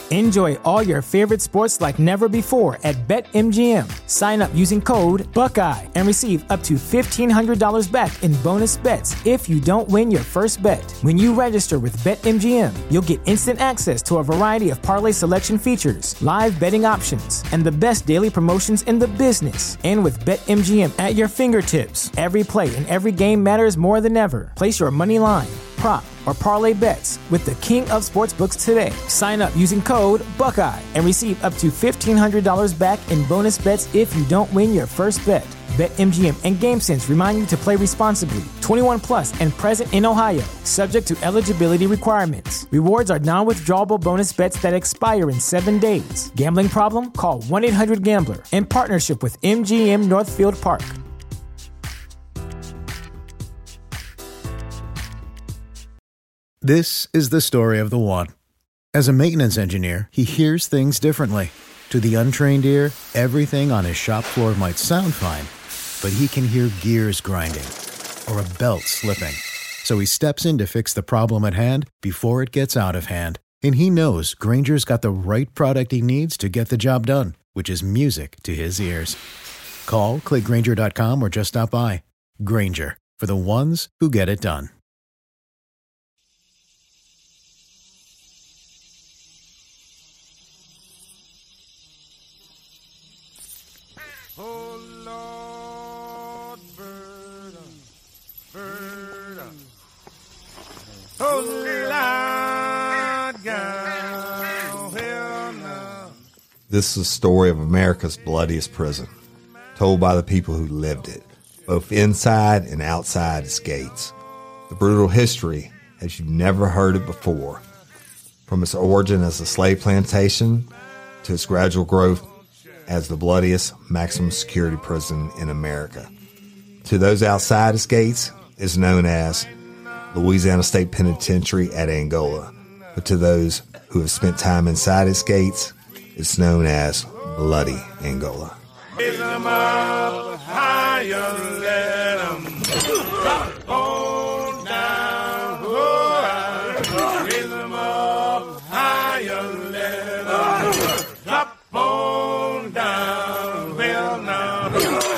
Enjoy all your favorite sports like never before at BetMGM. Sign up using code Buckeye and receive up to $1,500 back in bonus bets if you don't win your first bet. When you register with BetMGM, you'll get instant access to a variety of parlay selection features, live betting options, and the best daily promotions in the business. And with BetMGM at your fingertips, every play and every game matters more than ever. Place your money line, prop, or parlay bets with the king of sportsbooks today. Sign up using code Buckeye and receive up to $1,500 back in bonus bets if you don't win your first bet. BetMGM and GameSense remind you to play responsibly. 21 plus and present in Ohio, subject to eligibility requirements. Rewards are non-withdrawable bonus bets that expire in 7 days. Gambling problem? Call 1-800-GAMBLER. In partnership with MGM Northfield Park. This is the story of the one. As a maintenance engineer, he hears things differently. To the untrained ear, everything on his shop floor might sound fine, but he can hear gears grinding or a belt slipping. So he steps in to fix the problem at hand before it gets out of hand. And he knows Grainger's got the right product he needs to get the job done, which is music to his ears. Call, click Grainger.com, or just stop by. Grainger, for the ones who get it done. This is the story of America's bloodiest prison, told by the people who lived it, both inside and outside its gates. The brutal history as you've never heard it before, from its origin as a slave plantation to its gradual growth as the bloodiest maximum security prison in America. To those outside its gates, is known as Louisiana State Penitentiary at Angola, but to those who have spent time inside its gates, it's known as Bloody Angola. Raise them up higher, let them drop on down. Raise them up higher, let them drop on down. Well, now,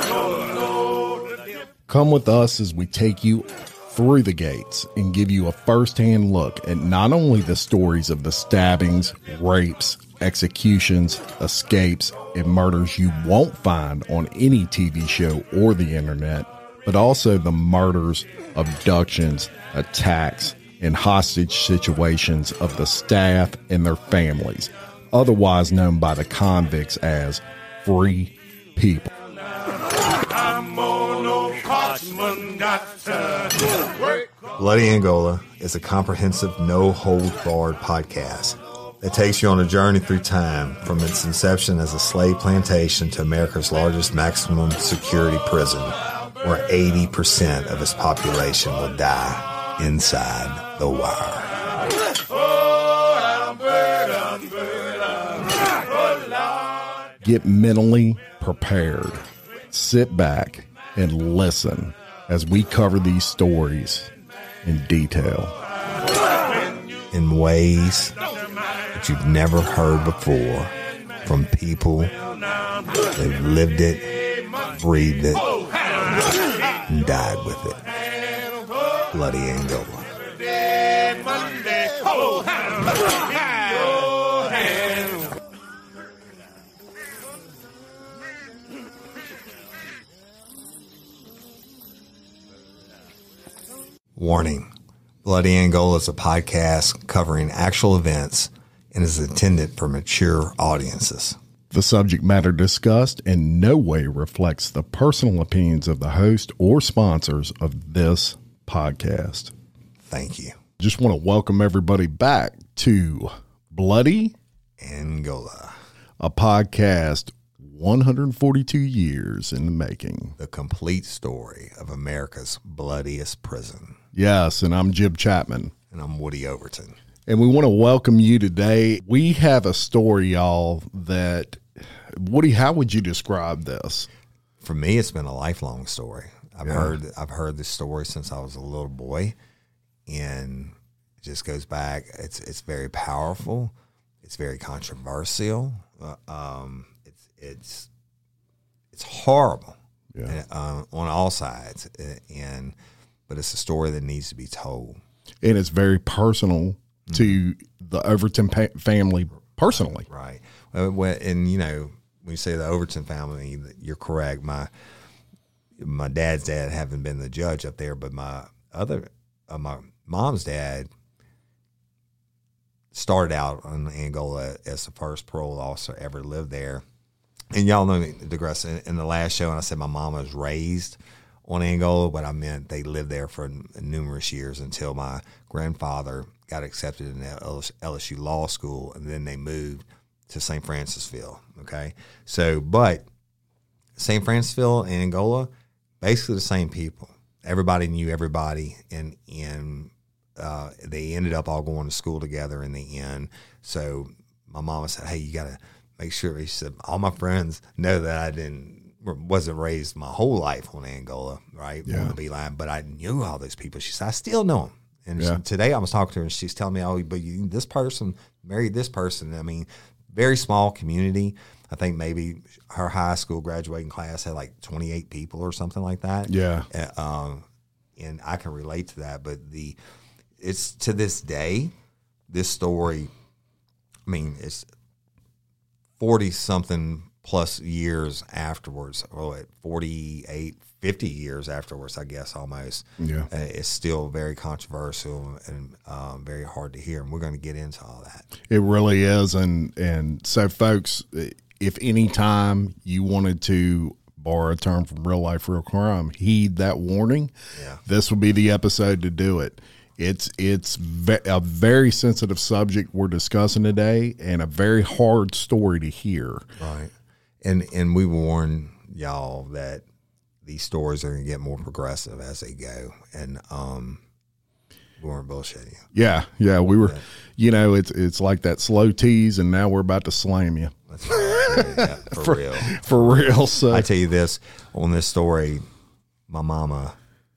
come with us as we take you through the gates and give you a first-hand look at not only the stories of the stabbings, rapes, executions, escapes, and murders you won't find on any TV show or the internet, but also the murders, abductions, attacks, and hostage situations of the staff and their families, otherwise known by the convicts as free people. Bloody Angola is a comprehensive, no-holds-barred podcast that takes you on a journey through time from its inception as a slave plantation to America's largest maximum security prison, where 80% of its population will die inside the wire. Get mentally prepared. Sit back and listen as we cover these stories in detail. In ways that you've never heard before from people they've lived it, breathed it, and died with it. Bloody Angola. Warning. Bloody Angola is a podcast covering actual events and is intended for mature audiences. The subject matter discussed in no way reflects the personal opinions of the host or sponsors of this podcast. Thank you. Just want to welcome everybody back to Bloody Angola, a podcast 142 years in the making. The complete story of America's bloodiest prison. Yes, and I'm Jib Chapman. And I'm Woody Overton. And we want to welcome you today. We have a story, y'all, that, Woody, how would you describe this? For me, it's been a lifelong story. I've heard this story since I was a little boy, and it just goes back. It's very powerful. It's very controversial. It's horrible on all sides, but it's a story that needs to be told. And it's very personal to the Overton family personally. Right. And, when you say the Overton family, you're correct. My dad's dad haven't been the judge up there, but my mom's dad started out in Angola as the first parole officer ever lived there. And y'all know me, digress, in the last show, and I said my mom was raised on Angola, but I meant they lived there for numerous years until my grandfather got accepted in LSU Law School, and then they moved to St. Francisville, okay? So, but St. Francisville and Angola, basically the same people. Everybody knew everybody, and they ended up all going to school together in the end. So my mama said, hey, you got to make sure. She said, all my friends know that I wasn't raised my whole life on Angola, right, on the Beeline, but I knew all those people. She said, I still know them. And today I was talking to her, and she's telling me, oh, but this person married this person. I mean, very small community. I think maybe her high school graduating class had like 28 people or something like that. Yeah. And I can relate to that. But it's to this day, this story, I mean, it's 40-something plus years afterwards, 48, 50 years afterwards, I guess, almost. Yeah. It's still very controversial and very hard to hear, and we're going to get into all that. It really is, and so, folks, if any time you wanted to borrow a term from Real Life, Real Crime, heed that warning. Yeah. This will be the episode to do it. It's a very sensitive subject we're discussing today, and a very hard story to hear. Right. And we warn y'all that these stories are going to get more progressive as they go, and we weren't bullshitting you. Yeah, we were. It's like that slow tease, and now we're about to slam you. That's right. Yeah, for real. For real. So I tell you this on this story, my mama,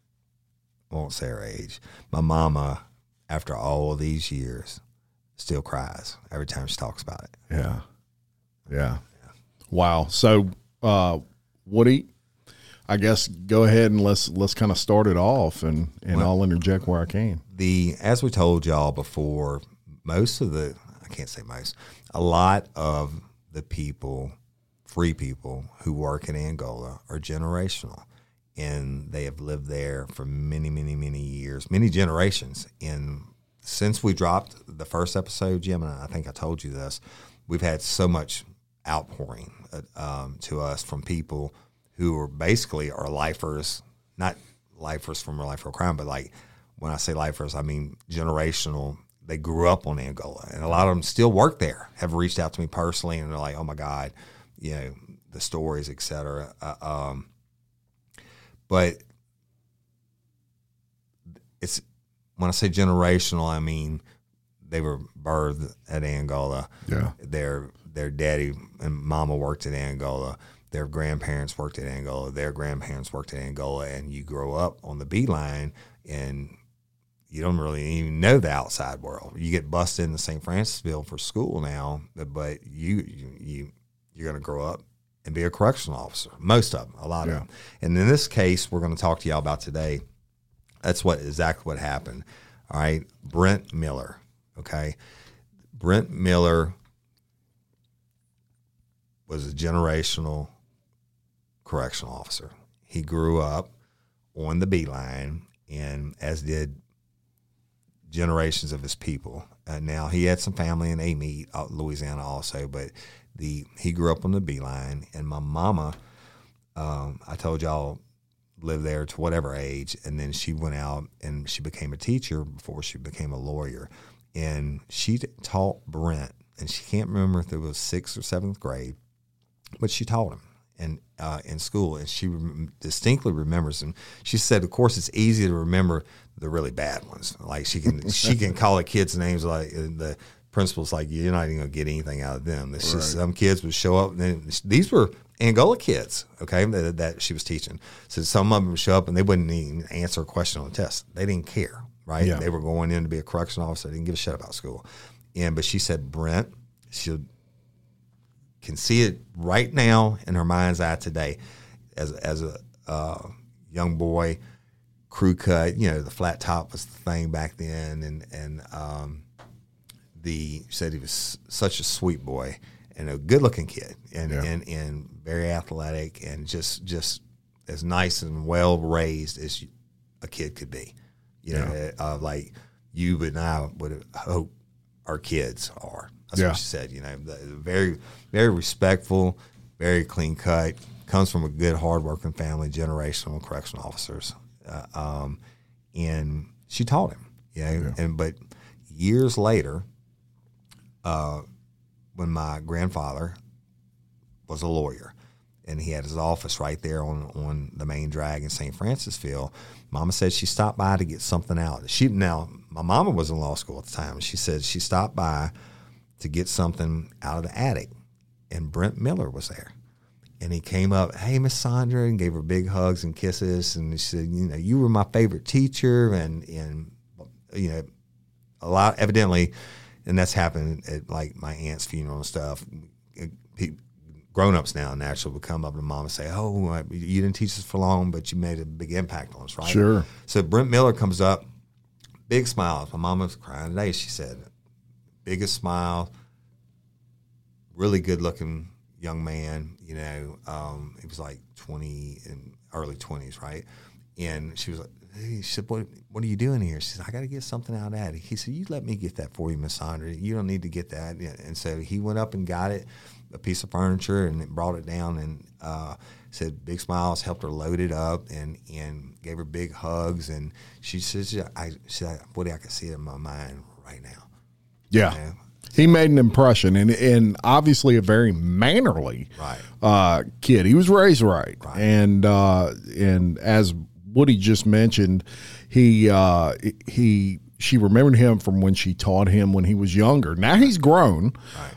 I won't say her age. My mama, after all of these years, still cries every time she talks about it. Yeah. Wow. So, Woody, I guess go ahead and let's kind of start it off, and I'll interject where I can. As we told y'all before, a lot of the free people who work in Angola are generational, and they have lived there for many, many, many years, many generations. And since we dropped the first episode, Jim, and I think I told you this, we've had so much outpouring to us from people who are basically are lifers, not lifers from Real Life, Real Crime, but like when I say lifers, I mean generational. They grew up on Angola, and a lot of them still work there, have reached out to me personally, and they're like, oh my God, the stories, et cetera. But it's, when I say generational, I mean they were birthed at Angola. Yeah. Their daddy and mama worked at Angola. Their grandparents worked at Angola. Their grandparents worked at Angola. And you grow up on the Beeline, and you don't really even know the outside world. You get busted into St. Francisville for school now, but you're going to grow up and be a correctional officer. Most of them, a lot of them. And in this case, we're going to talk to y'all about today. That's exactly what happened. All right, Brent Miller. Okay, Brent Miller was a generational correctional officer. He grew up on the Beeline, and as did generations of his people. Now, he had some family in Amite, Louisiana also, but he grew up on the Beeline, and my mama, I told y'all, lived there to whatever age, and then she went out and she became a teacher before she became a lawyer, and she taught Brent, and she can't remember if it was 6th or 7th grade, but she taught him in school, and she distinctly remembers them. She said, of course, it's easy to remember the really bad ones. Like she can call the kids names, like the principal's like, you're not even gonna get anything out of them. It's just some kids would show up, and these were Angola kids, okay, that she was teaching. So some of them would show up and they wouldn't even answer a question on the test. They didn't care, right? Yeah. They were going in to be a correctional officer. They didn't give a shit about school. But she said Brent, she can see it right now in her mind's eye today, as a young boy, crew cut. You know, the flat top was the thing back then, and she said he was such a sweet boy and a good looking kid, and very athletic, and just as nice and well raised as a kid could be. You know, like you and I would hope our kids are. That's what she said. You know, very, very respectful, very clean cut. Comes from a good, hardworking family, generational correctional officers, and she taught him. You know, but years later, when my grandfather was a lawyer, and he had his office right there on the main drag in St. Francisville, Mama said she stopped by to get something out. My mama was in law school at the time. She said she stopped by to get something out of the attic, and Brent Miller was there. And he came up, "Hey, Miss Sandra," and gave her big hugs and kisses. And he said, "You know, you were my favorite teacher," and you know, a lot evidently, and that's happened at like my aunt's funeral and stuff. Grown-ups now naturally would come up to Mom and say, "Oh, you didn't teach us for long, but you made a big impact on us, right?" Sure. So Brent Miller comes up, big smiles. My mom was crying today. She said, biggest smile, really good-looking young man. You know, he was like 20 and early 20s, right? And she was like, she said, "What are you doing here?" She said, "I got to get something out of that." He said, "You let me get that for you, Miss Sandra. You don't need to get that." And so he went up and got it, a piece of furniture, and brought it down, and said big smiles, helped her load it up, and gave her big hugs. And she says, I can see it in my mind right now. Yeah. You know? He made an impression, and obviously a very mannerly kid. He was raised right. And as Woody just mentioned, she remembered him from when she taught him when he was younger. Now he's grown,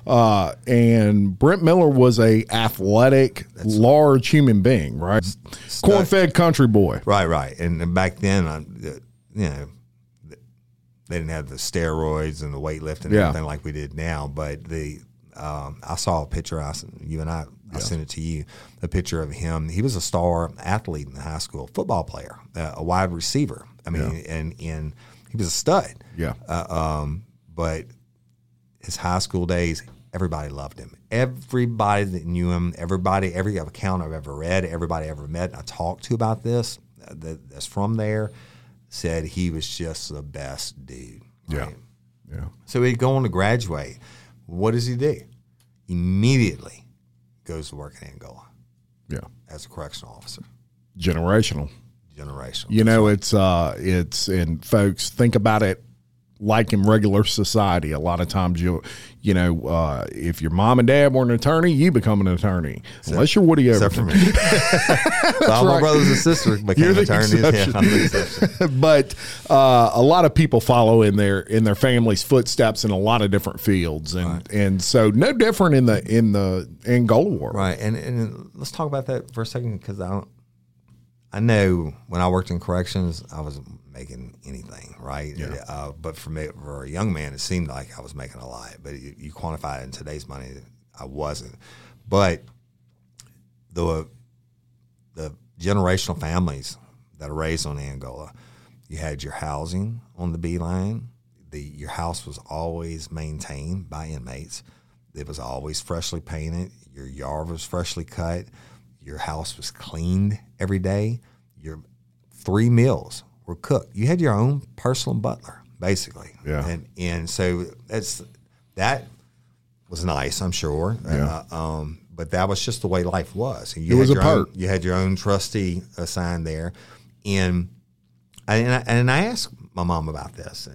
and Brent Miller was a athletic, large human being, right? Corn-fed country boy. Right. And back then, you know, they didn't have the steroids and the weightlifting and everything like we did now. But I saw a picture. I sent it to you. A picture of him. He was a star athlete in high school, football player, a wide receiver. I mean, and he was a stud. Yeah. But his high school days, everybody loved him. Everybody that knew him, every account I've ever read, everybody I ever met, I talked to about this, that's from there, said he was just the best dude. Right? Yeah. So he'd go on to graduate. What does he do? Immediately goes to work in Angola. Yeah. As a correctional officer. Generational. You know, it's and folks, think about it like in regular society. A lot of times if your mom and dad were an attorney, you become an attorney. Unless you're Woody Overton. All my brothers and sisters became attorneys. Yeah, I'm the exception. But a lot of people follow in their family's footsteps in a lot of different fields, and so no different in the Angola war. Right, and let's talk about that for a second, because I know when I worked in corrections, I wasn't making anything, right? Yeah. But for a young man, it seemed like I was making a lot. But you quantify it in today's money, I wasn't. But the generational families that are raised on Angola, you had your housing on the B line. Your house was always maintained by inmates. It was always freshly painted. Your yard was freshly cut. Your house was cleaned every day. Your 3 meals were cooked. You had your own personal butler, basically. Yeah. And so that was nice, I'm sure. Yeah. But that was just the way life was. It was a perk. You had your own trustee assigned there. And I asked my mom about this.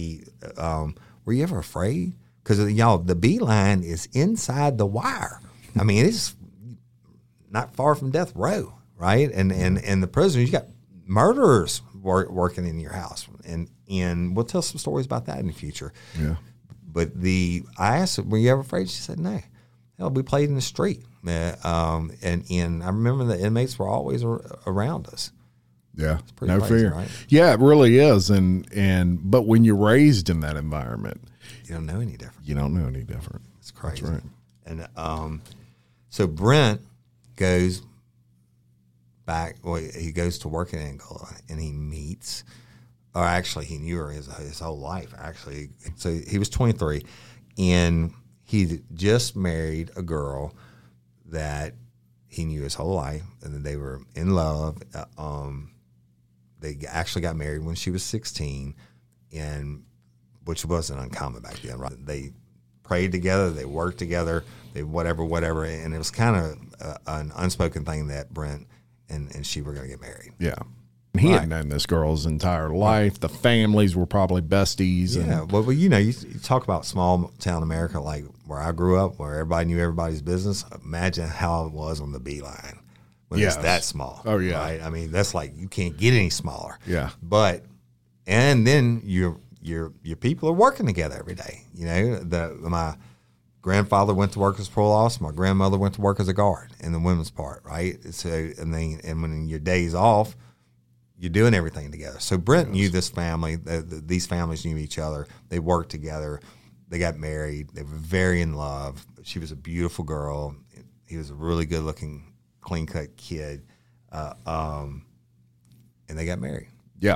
Were you ever afraid? Because, the B line is inside the wire. I mean, it's not far from death row, right? And the prisoners, you got murderers working in your house, and we'll tell some stories about that in the future. Yeah. But I asked her, "Were you ever afraid?" She said, "No. Hell, we played in the street." And I remember the inmates were always around us. Yeah, no fear. Right? Yeah, it really is. But when you're raised in that environment, you don't know any different. You don't know any different. It's crazy. That's right. And so Brent goes back. Well, he goes to work in Angola, and he meets. Or actually, he knew her his whole life. Actually, so he was 23, and he just married a girl that he knew his whole life, and then they were in love. They actually got married when she was 16, and which wasn't uncommon back then. Right? They prayed together, they worked together, they whatever, and it was kind of an unspoken thing that Brent and she were going to get married. Yeah. He had known this girl his entire life. The families were probably besties. Yeah, well, you talk about small town America, like where I grew up, where everybody knew everybody's business. Imagine how it was on the Beeline when it's that small. Oh, yeah. Right? I mean, that's like you can't get any smaller. Yeah. But, and then your people are working together every day. You know, my grandfather went to work as parole officer. My grandmother went to work as a guard in the women's part, right? So, and when your day's off, you're doing everything together. So Brent knew this family. These families knew each other. They worked together. They got married. They were very in love. She was a beautiful girl. He was a really good-looking, clean-cut kid, and they got married. Yeah,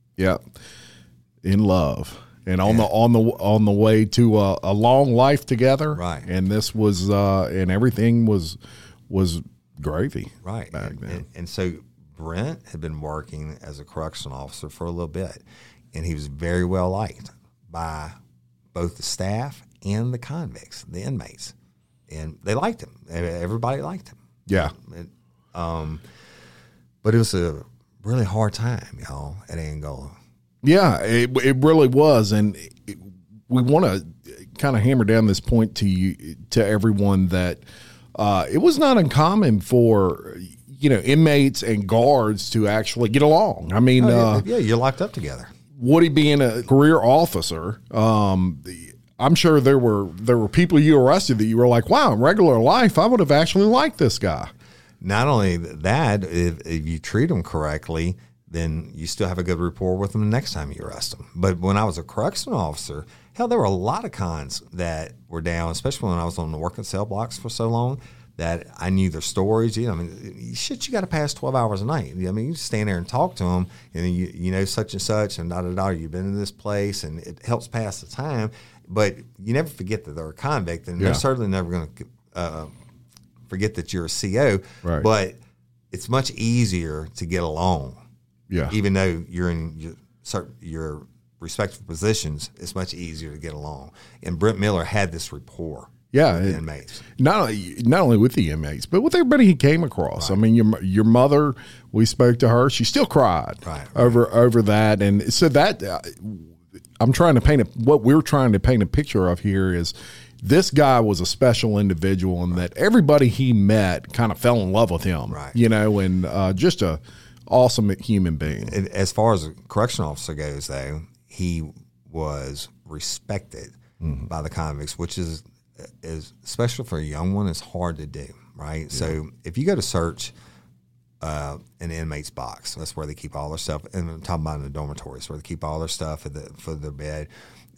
in love, and on the way to a long life together. Right. And this was and everything was gravy. Right. Back then. And so Brent had been working as a correctional officer for a little bit, and he was very well liked by both the staff and the convicts, the inmates, and they liked him. Everybody liked him. Yeah. But it was a really hard time, y'all, at Angola. Yeah, it really was, and we want to kind of hammer down this point to everyone that it was not uncommon for inmates and guards to actually get along. I mean, you're locked up together. Woody being a career officer, I'm sure there were people you arrested that you were like, wow, in regular life, I would have actually liked this guy. Not only that, if you treat them correctly, then you still have a good rapport with them the next time you arrest them. But when I was a correctional officer, hell, there were a lot of cons that were down, especially when I was on the working cell blocks for so long, that I knew their stories. I mean, shit, you got to pass 12 hours a night. I mean, you stand there and talk to them, and you know such and such, and da-da-da, you've been in this place, and it helps pass the time. But you never forget that they're a convict, and they're certainly never going to forget that you're a CO. Right. But it's much easier to get along. Yeah. Even though you're in your respective positions, it's much easier to get along. And Brent Miller had this rapport. Yeah, with the inmates. Not only with the inmates, but with everybody he came across. Right. I mean, your mother, we spoke to her. She still cried over that, and so that I'm trying to paint what we're trying to paint a picture of here is this guy was a special individual, and that everybody he met kind of fell in love with him. Right. And just a awesome human being. As far as a correctional officer goes, though, he was respected by the convicts, which is especially for a young one, is hard to do, right? Yeah. So if you go to search an inmate's box, that's where they keep all their stuff, and I'm talking about in the dormitories, where they keep all their stuff for their bed.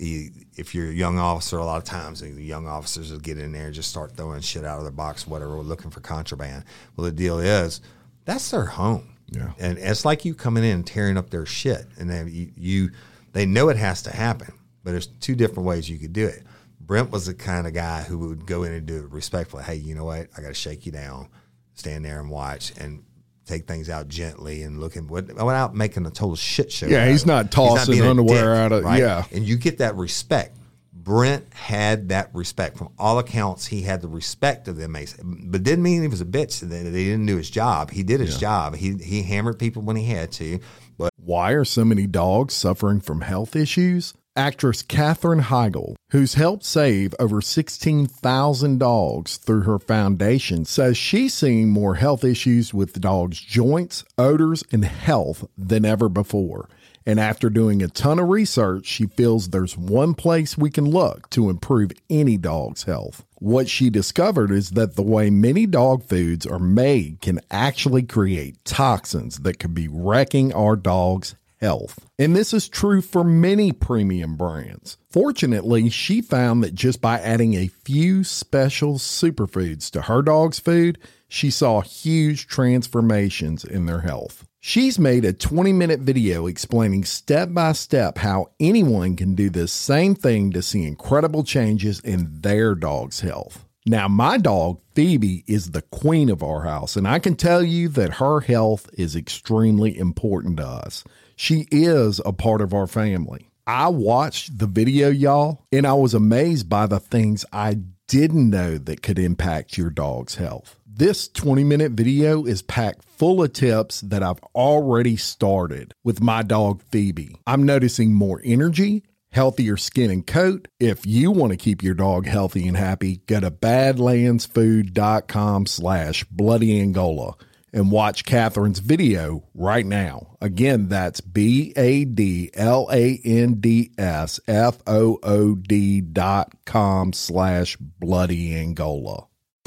If you're a young officer, a lot of times the young officers will get in there and just start throwing shit out of their box, whatever, looking for contraband. Well, the deal is, that's their home. Yeah. And it's like you coming in and tearing up their shit, and then they know it has to happen, but there's two different ways you could do it. Brent was the kind of guy who would go in and do it respectfully. Hey, you know what? I got to shake you down, stand there and watch, and take things out gently and without making a total shit show. Yeah, he's not tossing underwear out of, right? Yeah. And you get that respect. Brent had that respect. From all accounts, he had the respect of the inmates, but didn't mean he was a bitch that he didn't do his job. He did his job. He hammered people when he had to. But why are so many dogs suffering from health issues? Actress Katherine Heigl, who's helped save over 16,000 dogs through her foundation, says she's seeing more health issues with dogs' joints, odors, and health than ever before. And after doing a ton of research, she feels there's one place we can look to improve any dog's health. What she discovered is that the way many dog foods are made can actually create toxins that could be wrecking our dogs' health. And this is true for many premium brands. Fortunately, she found that just by adding a few special superfoods to her dog's food, she saw huge transformations in their health. She's made a 20-minute video explaining step by step how anyone can do this same thing to see incredible changes in their dog's health. Now, my dog, Phoebe, is the queen of our house, and I can tell you that her health is extremely important to us. She is a part of our family. I watched the video, y'all, and I was amazed by the things I didn't know that could impact your dog's health. This 20-minute video is packed full of tips that I've already started with my dog, Phoebe. I'm noticing more energy, healthier skin and coat. If you want to keep your dog healthy and happy, go to badlandsfood.com/bloodyangola and watch Catherine's video right now. Again, that's badlandsfood.com/bloodyangola.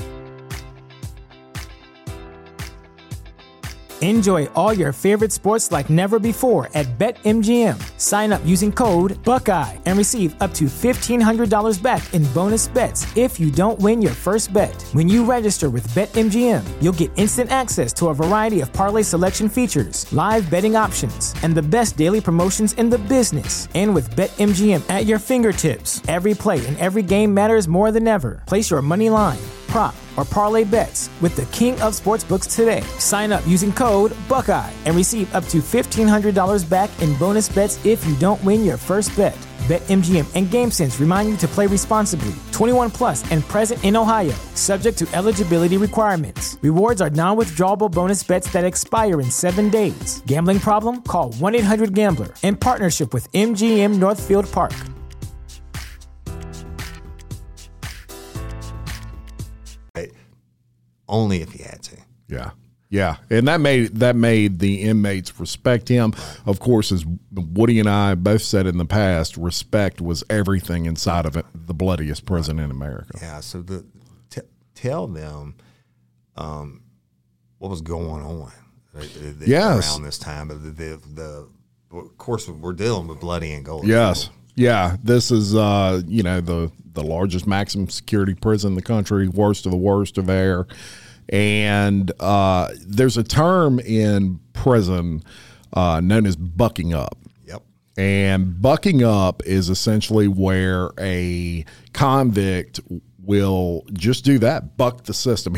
Enjoy all your favorite sports like never before at BetMGM. Sign up using code Buckeye and receive up to $1,500 back in bonus bets if you don't win your first bet. When you register with BetMGM, you'll get instant access to a variety of parlay selection features, live betting options, and the best daily promotions in the business. And with BetMGM at your fingertips, every play and every game matters more than ever. Place your money line, prop, or parlay bets with the king of sportsbooks today. Sign up using code Buckeye and receive up to $1,500 back in bonus bets if you don't win your first bet. BetMGM and GameSense remind you to play responsibly. 21 plus and present in Ohio, subject to eligibility requirements. Rewards are non-withdrawable bonus bets that expire in 7 days. Gambling problem? Call 1-800-GAMBLER. In partnership with MGM Northfield Park. Only if he had to. Yeah. And that made the inmates respect him. Of course, as Woody and I both said in the past, respect was everything inside of it, the bloodiest prison in America. Yeah. So tell them what was going on around this time. But of course, we're dealing with Bloody Angola. Yes. Yeah. This is the largest maximum security prison in the country, worst of the worst of air. And there's a term in prison known as bucking up. Yep. And bucking up is essentially where a convict will just do that, buck the system.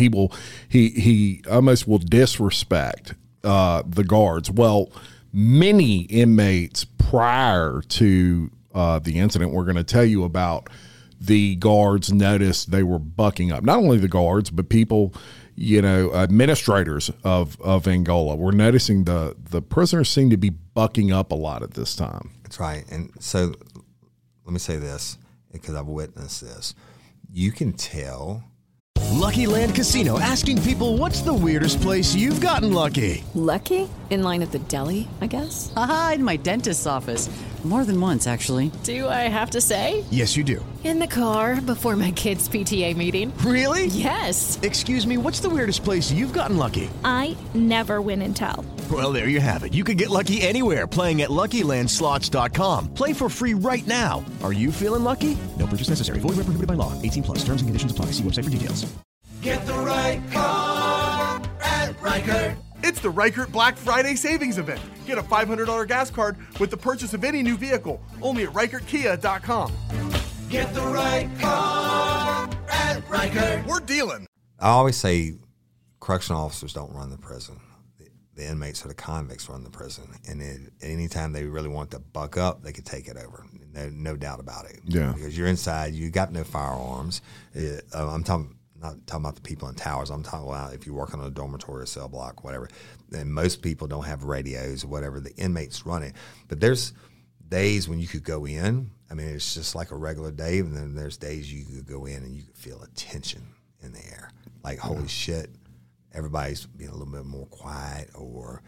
He almost will disrespect the guards. Well, many inmates prior to the incident we're going to tell you about, the guards noticed they were bucking up. Not only the guards, but people, administrators of Angola were noticing the prisoners seem to be bucking up a lot at this time. That's right. And so let me say this, because I've witnessed this. You can tell. Lucky Land Casino, asking people, what's the weirdest place you've gotten lucky? Lucky? In line at the deli, I guess? Aha, in my dentist's office. More than once, actually. Do I have to say? Yes, you do. In the car before my kids' PTA meeting. Really? Yes. Excuse me, what's the weirdest place you've gotten lucky? I never win and tell. Well, there you have it. You can get lucky anywhere, playing at LuckyLandSlots.com. Play for free right now. Are you feeling lucky? No purchase necessary. Void where prohibited by law. 18 plus. Terms and conditions apply. See website for details. Get the right car at Reichert. It's the Reichert Black Friday Savings Event. Get a $500 gas card with the purchase of any new vehicle. Only at ReichertKia.com. Get the right car at Reichert. We're dealing. I always say correctional officers don't run the prison. The inmates or the convicts run the prison. And anytime they really want to buck up, they could take it over. No doubt about it. Yeah. Because you're inside, you got no firearms. I'm not talking about the people in towers. I'm talking about if you work on a dormitory or cell block, whatever. And most people don't have radios or whatever. The inmates run it. But there's days when you could go in. I mean, it's just like a regular day. And then there's days you could go in and you could feel a tension in the air. Like, holy shit, everybody's being a little bit more quiet, or,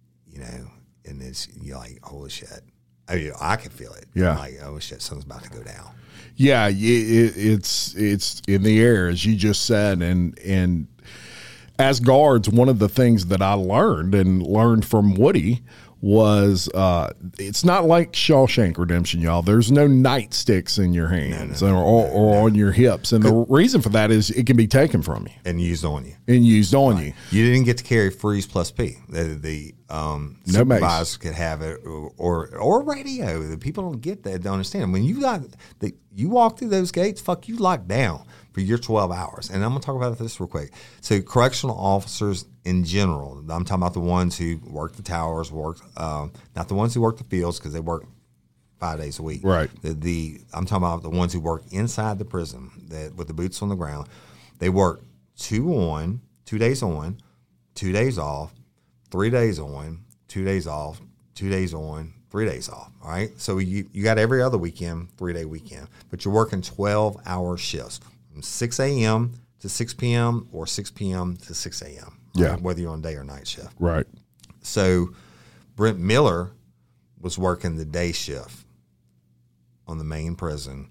and you're like, holy shit. I can feel it. Yeah. I'm like, oh shit, something's about to go down. Yeah, it's in the air, as you just said, and as guards, one of the things that I learned from Woody was it's not like Shawshank Redemption, y'all. There's no nightsticks in your hands or on your hips. And the reason for that is it can be taken from you. And used on you. You. You didn't get to carry Freeze Plus P. The supervisors could have it or radio. The people don't get that, don't understand. When you walk through those gates, you locked down for your 12 hours. And I'm going to talk about this real quick. So correctional officers in general, I'm talking about the ones who work the towers, not the ones who work the fields because they work 5 days a week. Right. I'm talking about the ones who work inside the prison with the boots on the ground. They work 2 days on, 2 days off, 3 days on, 2 days off, 2 days on, 3 days off. All right. So you got every other weekend, 3-day weekend, but you're working 12-hour shifts from 6 a.m. to 6 p.m. or 6 p.m. to 6 a.m. Yeah. Whether you're on day or night shift. Right. So Brent Miller was working the day shift on the main prison,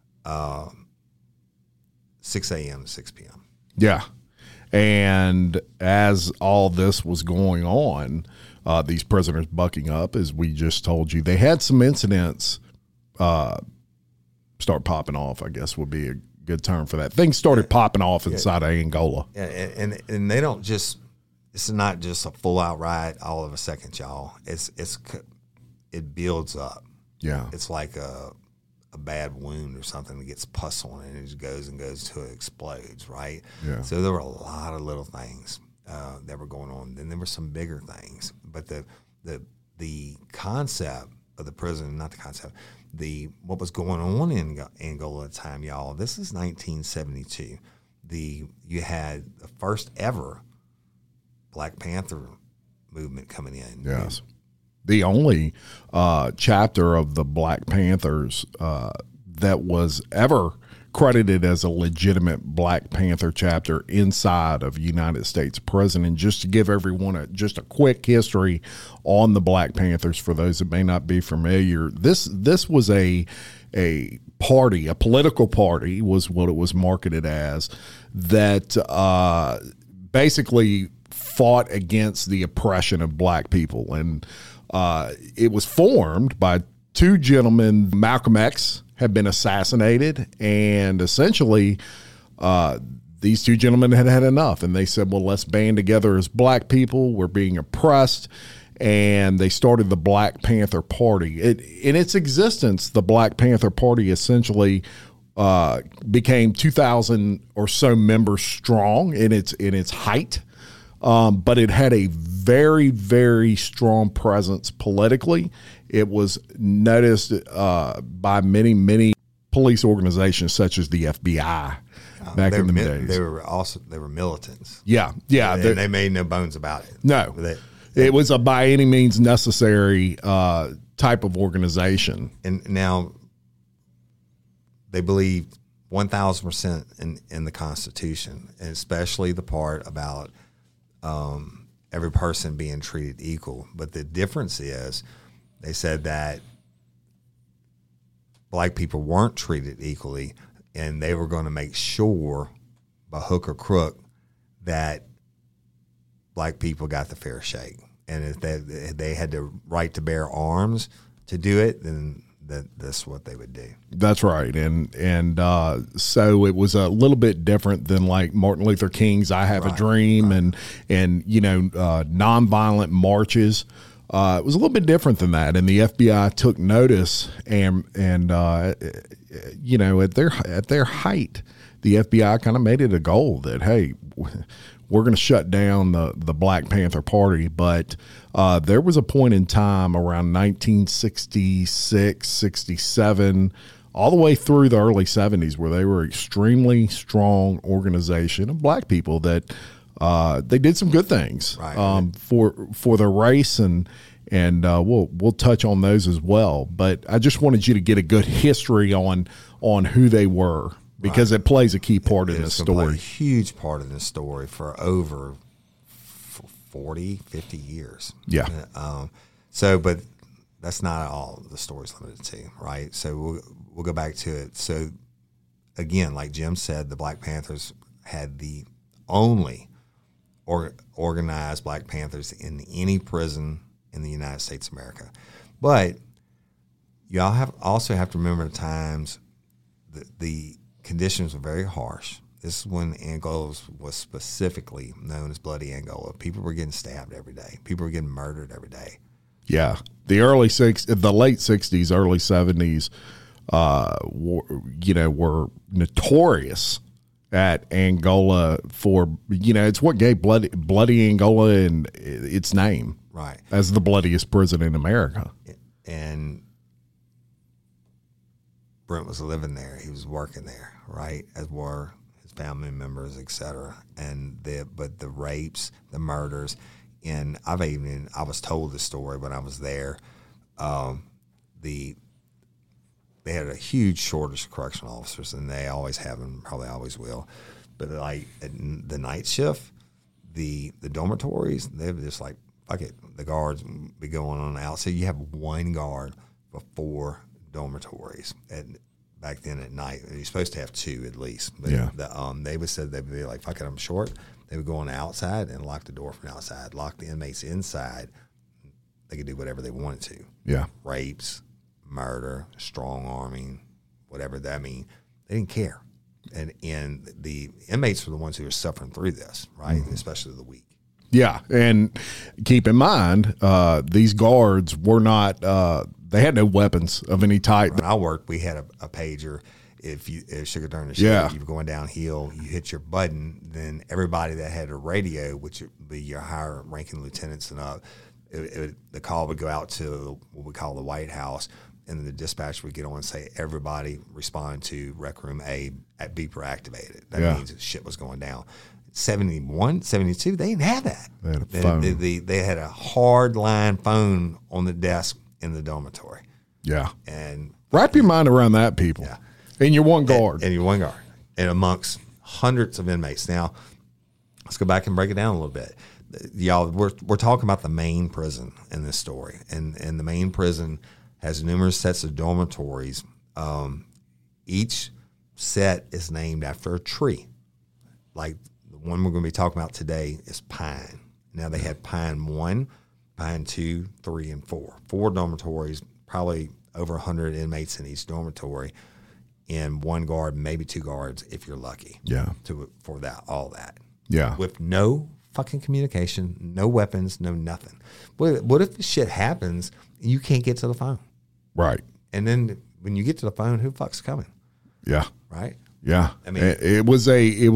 6 a.m. to 6 p.m. Yeah. And as all this was going on, these prisoners bucking up, as we just told you, they had some incidents start popping off, I guess would be a good term for that. Things started popping off inside of Angola. Yeah, and they don't just, it's not just a full out riot all of a second, y'all. It builds up. Yeah. It's like a bad wound or something that gets pus on it and it just goes until it explodes, right? Yeah. So there were a lot of little things that were going on. Then there were some bigger things. But the concept of the prison, not the concept, what was going on in Angola at the time, y'all, this is 1972. You had the first ever Black Panther movement coming in. Yes. The only chapter of the Black Panthers that was ever credited as a legitimate Black Panther chapter inside of United States prison. And just to give everyone just a quick history on the Black Panthers, for those that may not be familiar, this was a party, a political party was what it was marketed as, that basically fought against the oppression of black people. And it was formed by two gentlemen. Malcolm X had been assassinated, and essentially these two gentlemen had had enough, and they said, well, let's band together as black people. We're being oppressed. And they started the Black Panther Party. In its existence, the Black Panther Party essentially became 2,000 or so members strong in its height. But it had a very, very strong presence politically. It was noticed by many, many police organizations such as the FBI back in the days. They were militants. Yeah. They made no bones about it. No. It was a by any means necessary type of organization. And now they believe 1,000% in the Constitution, and especially the part about every person being treated equal. But the difference is they said that black people weren't treated equally, and they were going to make sure by hook or crook that black people got the fair shake. And if they had the right to bear arms to do it, then that's what they would do. That's right. And so it was a little bit different than like Martin Luther King's I Have a Dream and nonviolent marches. It was a little bit different than that. And the FBI took notice and at their height, the FBI kind of made it a goal that, hey, we're going to shut down the Black Panther Party. But there was a point in time around 1966, 67, all the way through the early 70s where they were extremely strong organization of black people that they did some good things for their race, and we'll touch on those as well. But I just wanted you to get a good history on who they were, because it plays a key part in this story. A huge part of this story for over 40, 50 years. Yeah. But that's not all the story's limited to, right? So we'll go back to it. So again, like Jim said, the Black Panthers had the only organized Black Panthers in any prison in the United States of America. But you all also have to remember the times the conditions were very harsh. This is when Angola was specifically known as Bloody Angola. People were getting stabbed every day. People were getting murdered every day. Yeah, the late 60s, early 70s, were notorious at Angola for, it's what gave Bloody Angola and its name, right, as the bloodiest prison in America. And Brent was living there. He was working there, right, as were his family members, etc. But the rapes, the murders, and I was told the story when I was there. They had a huge shortage of correctional officers, and they always have and probably always will. But like at the night shift, the dormitories, they're just like, fuck it. The guards be going on out. So you have one guard for 4 dormitories. And back then at night, you're supposed to have 2 at least. But they would say they'd be like, fuck it, I'm short. They would go on the outside and lock the door from the outside, lock the inmates inside. They could do whatever they wanted to. Yeah. Rapes, murder, strong arming, whatever that means. They didn't care. And the inmates were the ones who were suffering through this, right? Mm-hmm. Especially the weak. Yeah. And keep in mind, these guards were not, they had no weapons of any type. When I worked, we had a pager. If Sugar during the show, you were going downhill, you hit your button, then everybody that had a radio, which would be your higher ranking lieutenants and up, the call would go out to what we call the White House, and the dispatcher would get on and say, everybody respond to Rec Room A at beeper activated. That means shit was going down. 71, 72, they didn't have that. They had a phone. They had a hard line phone on the desk in the dormitory. Yeah. And wrap your mind around that, people. Yeah. And you're one guard. And you're one guard. And amongst hundreds of inmates. Now, let's go back and break it down a little bit. Y'all, we're talking about the main prison in this story. And the main prison has numerous sets of dormitories. Each set is named after a tree. Like the one we're going to be talking about today is Pine. Now, they had Pine 1, Pine 2, 3, and 4. 4 dormitories, probably over 100 inmates in each dormitory. And 1 guard, maybe 2 guards, if you're lucky. Yeah. For that, all that. Yeah. With no fucking communication, no weapons, no nothing. What if this shit happens and you can't get to the phone? Right. And then when you get to the phone, who the fuck's coming? Yeah. Right. Yeah. I mean, it was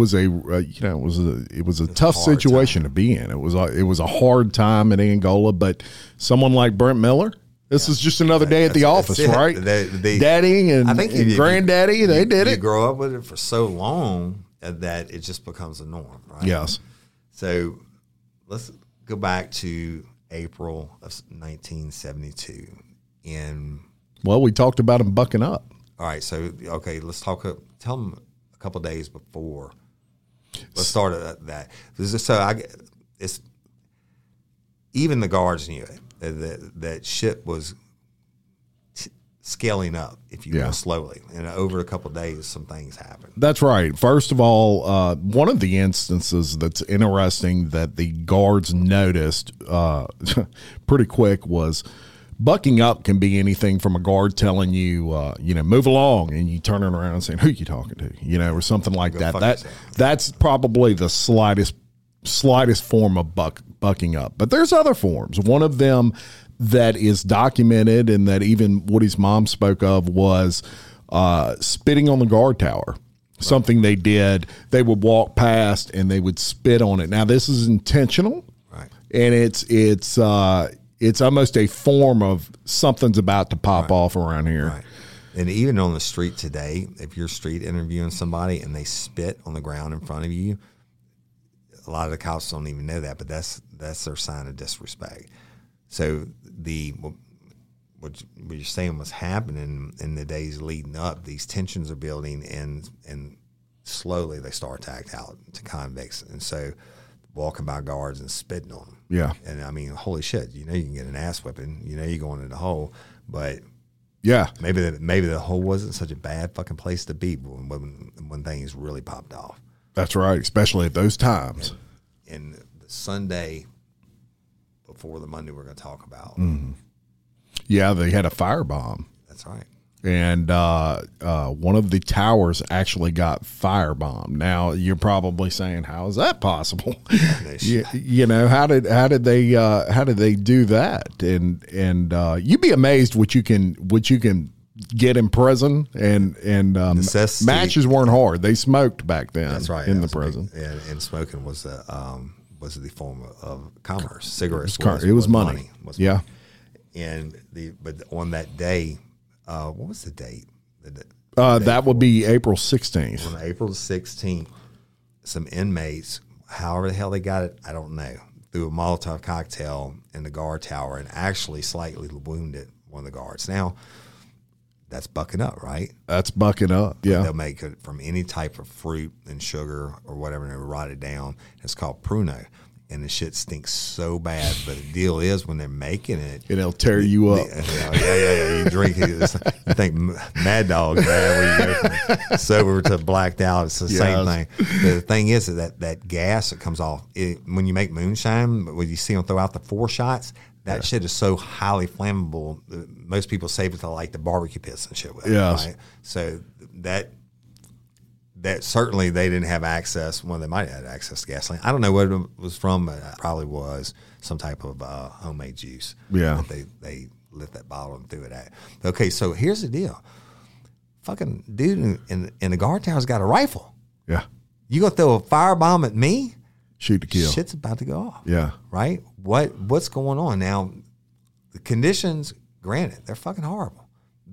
a tough situation to be in. It was a hard time in Angola, but someone like Brent Miller. This is just another day at the office, right? Daddy and granddaddy, they did it. You grow up with it for so long that it just becomes a norm, right? Yes. So let's go back to April of 1972. Well, we talked about him bucking up. All right. So, okay, let's tell them a couple of days before. Let's start at that. It's even the guards knew it. That shit was scaling up, if you will, slowly. And over a couple of days, some things happened. That's right. First of all, one of the instances that's interesting that the guards noticed pretty quick was bucking up can be anything from a guard telling you, move along, and you turning around and saying, who you talking to, or something like that. That's probably the slightest form of bucking up. But there's other forms. One of them that is documented and that even Woody's mom spoke of was spitting on the guard tower. Right. Something they did. They would walk past and they would spit on it. Now, this is intentional. Right. And it's almost a form of something's about to pop off around here. Right. And even on the street today, if you're street interviewing somebody and they spit on the ground in front of you, a lot of the cops don't even know that, but that's their sign of disrespect. So what you're saying was happening in the days leading up, these tensions are building, and slowly they start to act out to convicts. And so walking by guards and spitting on them. Yeah. And I mean, holy shit, you can get an ass whipping, you're going in the hole, but yeah, maybe the hole wasn't such a bad fucking place to be when things really popped off. That's right, especially at those times. And the Sunday before the Monday we're going to talk about. Mm-hmm. Yeah, they had a firebomb. That's right. And one of the towers actually got firebombed. Now you're probably saying, "How is that possible?" you know, how did they do that? And you'd be amazed what you can get in prison. And matches weren't hard; they smoked back then. That's right. In the prison, and smoking was the form of commerce. Cigarettes it was money. Yeah. And but on that day. What was the date? That would be April 16th. On April 16th, some inmates, however the hell they got it, I don't know, threw a Molotov cocktail in the guard tower and actually slightly wounded one of the guards. Now, that's bucking up, right? That's bucking up, yeah. They'll make it from any type of fruit and sugar or whatever, and they'll rot it down. It's called Pruno. And the shit stinks so bad. But the deal is, when they're making it, it'll tear you up. Yeah. You drink it. You think Mad Dog, man, where you go from sober to blacked out. It's the same thing. The thing is that gas that comes off, when you make moonshine, when you see them throw out the 4 shots, that shit is so highly flammable. Most people save it to like the barbecue pits and shit with it. Right? So that certainly they didn't have access. Well, they might have had access to gasoline. I don't know what it was from, but it probably was some type of homemade juice. Yeah. That they lit that bottle and threw it at. Okay, so here's the deal. Fucking dude in the guard tower's got a rifle. Yeah. You gonna throw a firebomb at me? Shoot to kill. Shit's about to go off. Yeah. Right? What's going on? Now, the conditions, granted, they're fucking horrible.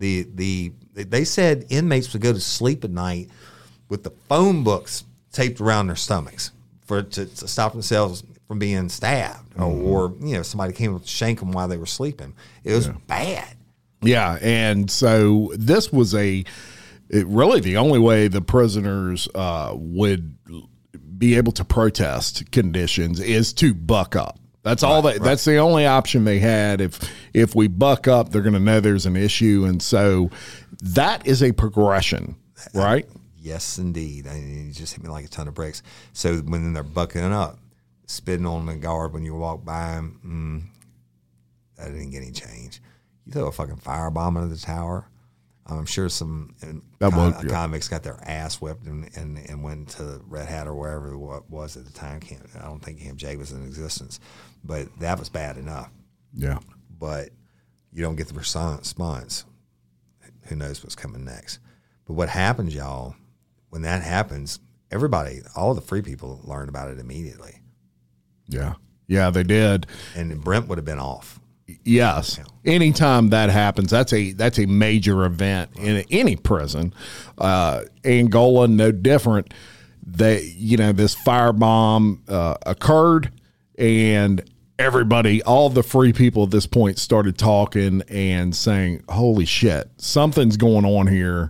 They said inmates would go to sleep at night with the phone books taped around their stomachs to stop themselves from being stabbed, or somebody came to shank them while they were sleeping. It was bad. Yeah, and so this was really the only way the prisoners would be able to protest conditions is to buck up. That's all that's the only option they had. If we buck up, they're going to know there's an issue, and so that is a progression, right? Yes, indeed. You just hit me like a ton of bricks. So when they're bucking up, spitting on the guard when you walk by them, that didn't get any change. You throw a fucking firebomb into the tower, I'm sure some convicts got their ass whipped and went to Red Hat or wherever it was at the time. I don't think Camp J was in existence, but that was bad enough. Yeah. But you don't get the response. Who knows what's coming next? But what happens, y'all, when that happens, everybody, all the free people learned about it immediately. Yeah. Yeah, they did. And Brent would have been off. Yes. Anytime that happens, that's a major event in any prison. Angola, no different. This firebomb occurred, and everybody, all the free people at this point started talking and saying, holy shit, something's going on here.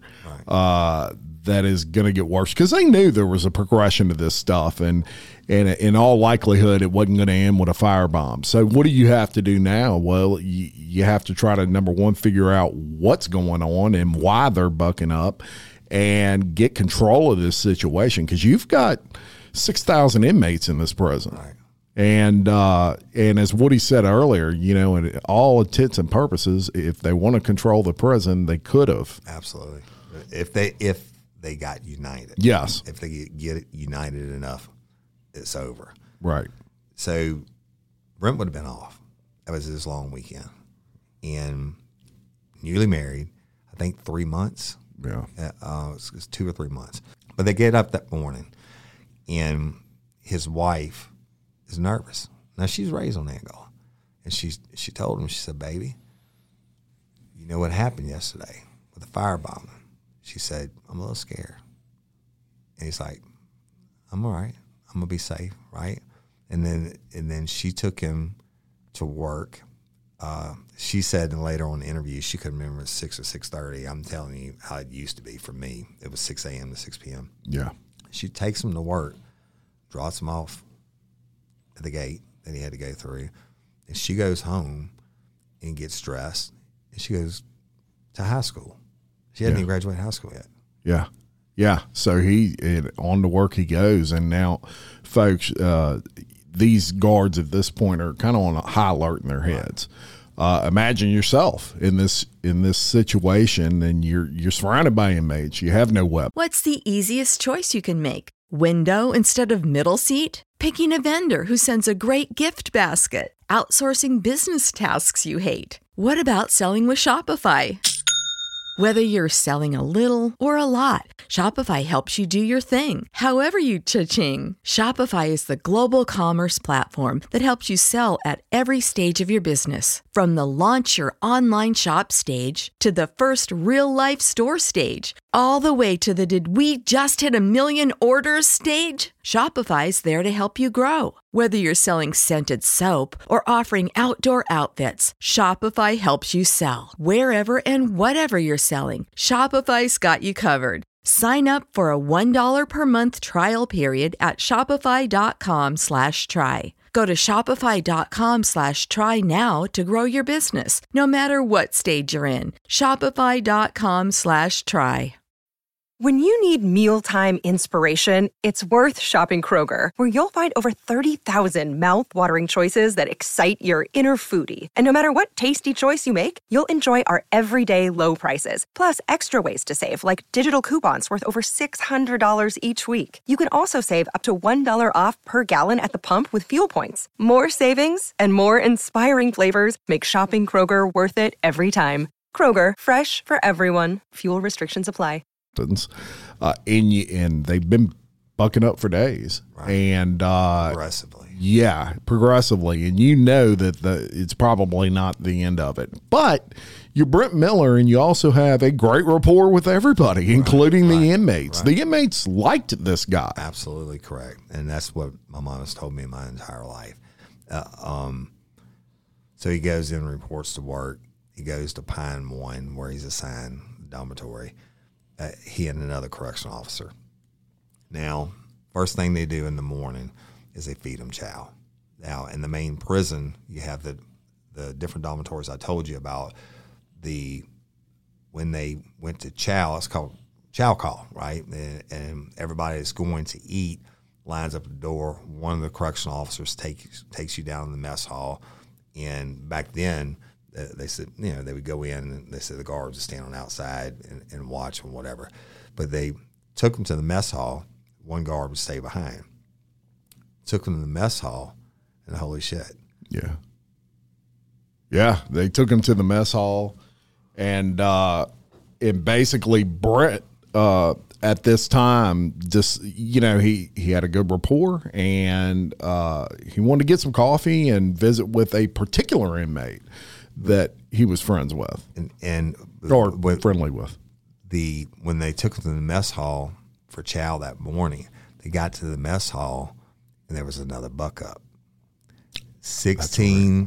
That is going to get worse, because they knew there was a progression to this stuff, and in all likelihood, it wasn't going to end with a firebomb. So what do you have to do now? Well, you have to try to, number one, figure out what's going on and why they're bucking up, and get control of this situation, because you've got 6,000 inmates in this prison. Right. And as Woody said earlier, in all intents and purposes, if they want to control the prison, they could have. Absolutely. If they got united. Yes. If they get united enough, it's over. Right. So Brent would have been off. That was his long weekend. And newly married, I think 3 months. Yeah. It was 2 or 3 months. But they get up that morning, and his wife is nervous. Now, she's raised on Angola. And she told him, she said, baby, you know what happened yesterday with the firebombing? She said, I'm a little scared. And he's like, I'm all right. I'm going to be safe, right? And then she took him to work. She said later on in the interview, she couldn't remember it was 6 or 6:30. I'm telling you how it used to be for me. It was 6 a.m. to 6 p.m. Yeah. She takes him to work, drops him off at the gate that he had to go through, and she goes home and gets dressed, and she goes to high school. She hadn't even graduated high school yet. Yeah. Yeah. So on to work he goes. And now, folks, these guards at this point are kind of on a high alert in their heads. Imagine yourself in this situation, and you're surrounded by inmates. You have no weapon. What's the easiest choice you can make? Window instead of middle seat? Picking a vendor who sends a great gift basket? Outsourcing business tasks you hate? What about selling with Shopify? Whether you're selling a little or a lot, Shopify helps you do your thing, however you cha-ching. Shopify is the global commerce platform that helps you sell at every stage of your business. From the launch your online shop stage to the first real-life store stage, all the way to the did we just hit 1 million orders stage. Shopify's there to help you grow. Whether you're selling scented soap or offering outdoor outfits, Shopify helps you sell. Wherever and whatever you're selling, Shopify's got you covered. Sign up for a $1 per month trial period at shopify.com/try. Go to shopify.com/try now to grow your business, no matter what stage you're in. Shopify.com/try. When you need mealtime inspiration, it's worth shopping Kroger, where you'll find over 30,000 mouth-watering choices that excite your inner foodie. And no matter what tasty choice you make, you'll enjoy our everyday low prices, plus extra ways to save, like digital coupons worth over $600 each week. You can also save up to $1 off per gallon at the pump with fuel points. More savings and more inspiring flavors make shopping Kroger worth it every time. Kroger, fresh for everyone. Fuel restrictions apply. And they've been bucking up for days, right. And progressively, and you know that it's probably not the end of it. But you're Brent Miller, and you also have a great rapport with everybody, including the inmates. Right. The inmates liked this guy. Absolutely correct, and that's what my mom has told me my entire life. So he goes in and reports to work. He goes to Pine 1, where he's assigned dormitory. He and another correctional officer. Now, first thing they do in the morning is they feed him chow. Now, in the main prison, you have the different dormitories I told you about. When they went to chow, it's called chow call, right? And everybody that's going to eat lines up at the door. One of the correctional officers takes you down to the mess hall. And back then, they said, they would go in and they said the guards would stand on outside and watch and whatever. But they took them to the mess hall. One guard would stay behind. Took them to the mess hall, and holy shit. Yeah, they took him to the mess hall, and basically Brett at this time just, he had a good rapport, and he wanted to get some coffee and visit with a particular inmate that he was friends with or friendly with. When they took him to the mess hall for chow that morning, they got to the mess hall and there was another buck up. 16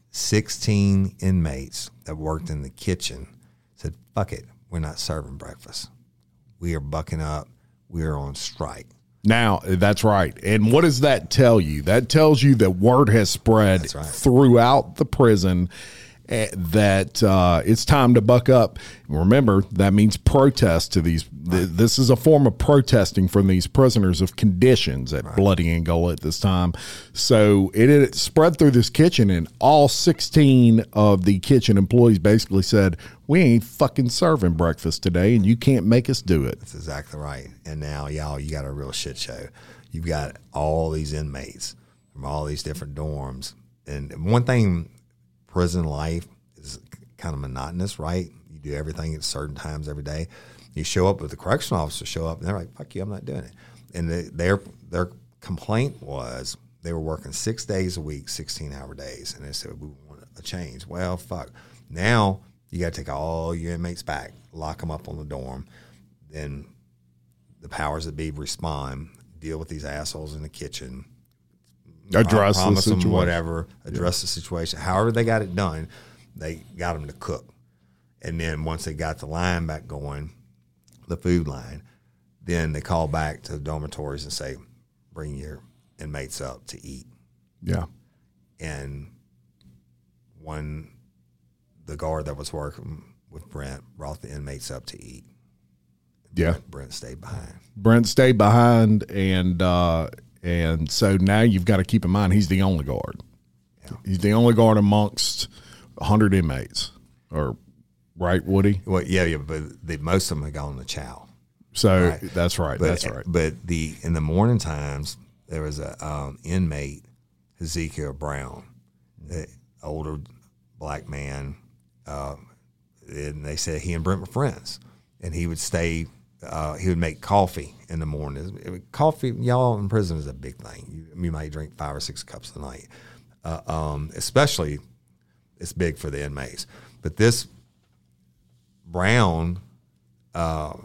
inmates that worked in the kitchen said, fuck it, we're not serving breakfast. We are bucking up. We are on strike. Now, that's right. And what does that tell you? That tells you that word has spread throughout the prison that it's time to buck up. Remember, that means protest to these. This is a form of protesting from these prisoners of conditions at Bloody Angola at this time. So it spread through this kitchen, and all 16 of the kitchen employees basically said, we ain't fucking serving breakfast today, and you can't make us do it. That's exactly right. And now, y'all, you got a real shit show. You've got all these inmates from all these different dorms. And one thing, prison life is kind of monotonous, right? You do everything at certain times every day. You show up with the correctional officers show up, and they're like, fuck you, I'm not doing it. And their complaint was they were working 6 days a week, 16-hour days, and they said, we want a change. Well, fuck. Now you got to take all your inmates back, lock them up on the dorm, then the powers that be respond, deal with these assholes in the kitchen, address the situation. them whatever, address the situation. However they got it done, they got them to cook. And then once they got the line back going, the food line, then they call back to the dormitories and say, bring your inmates up to eat. Yeah. And when the guard that was working with Brent brought the inmates up to eat, yeah, Brent stayed behind. Brent stayed behind, and And so now you've got to keep in mind he's the only guard. Yeah. He's the only guard amongst 100 inmates. Or right, Woody? Well, yeah, but most of them have gone to chow. So right? That's right. That's right. But in the morning times, there was a inmate, Ezekiel Brown, the older black man, and they said he and Brent were friends, and he would stay. He would make coffee in the morning. Coffee, y'all, in prison is a big thing. You might drink 5 or 6 cups a night. Especially, it's big for the inmates. But this Brown, so